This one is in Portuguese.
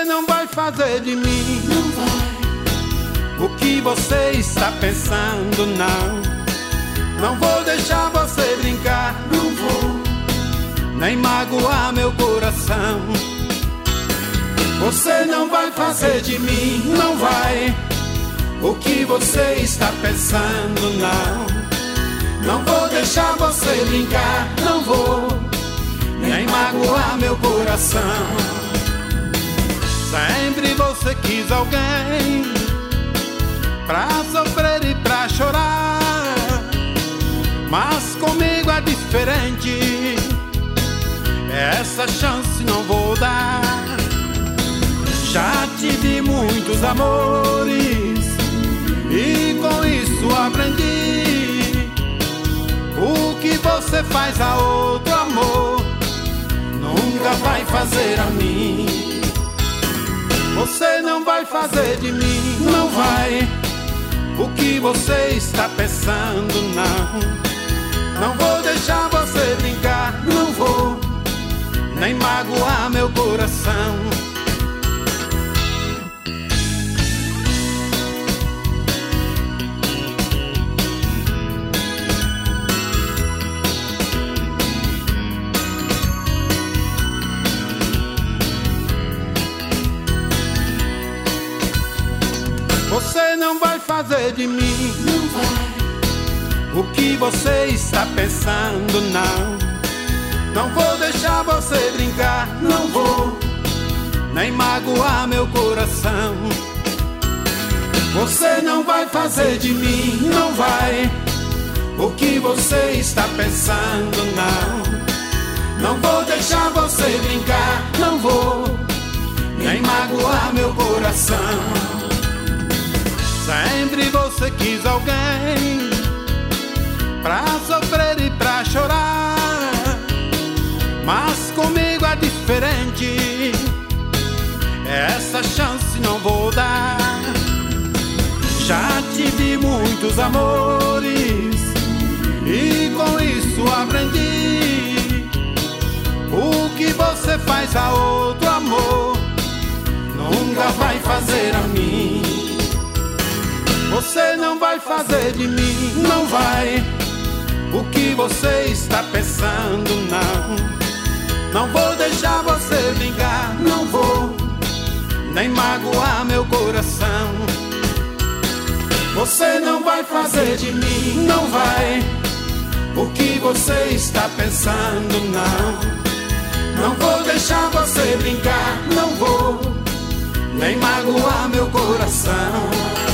Você não vai fazer de mim, não vai. o que você está pensando, não. Não vou deixar você brincar, Não vou, nem magoar meu coração. Você não vai fazer de mim, não vai. O que você está pensando, não. Não vou deixar você brincar, não vou, nem magoar meu coração. Sempre você quis alguém pra sofrer e pra chorar, mas comigo é diferente. Essa chance não vou dar. Já tive muitos amores e com isso aprendi. O que você faz a outro amor nunca vai fazer a mim. Você não vai fazer de mim, não vai. O que você está pensando, não. Não vou deixar você brincar, não vou, nem magoar meu coração. Você não vai fazer de mim, não vai. o que você está pensando, não. Não vou deixar você brincar, não vou, nem magoar meu coração. Você não vai fazer de mim, não vai. O que você está pensando, não. Não vou deixar você brincar, não vou, nem magoar meu coração. Sempre você quis alguém pra sofrer e pra chorar, mas comigo é diferente. Essa chance não vou dar. Já tive muitos amores e com isso aprendi. O que você faz a outro amor nunca vai fazer a mim. Você não vai fazer de mim, não vai. O que você está pensando, não. Não vou deixar você brincar, não vou, nem magoar meu coração. Você não vai fazer de mim, não vai. O que você está pensando, não. Não vou deixar você brincar, não vou, nem magoar meu coração.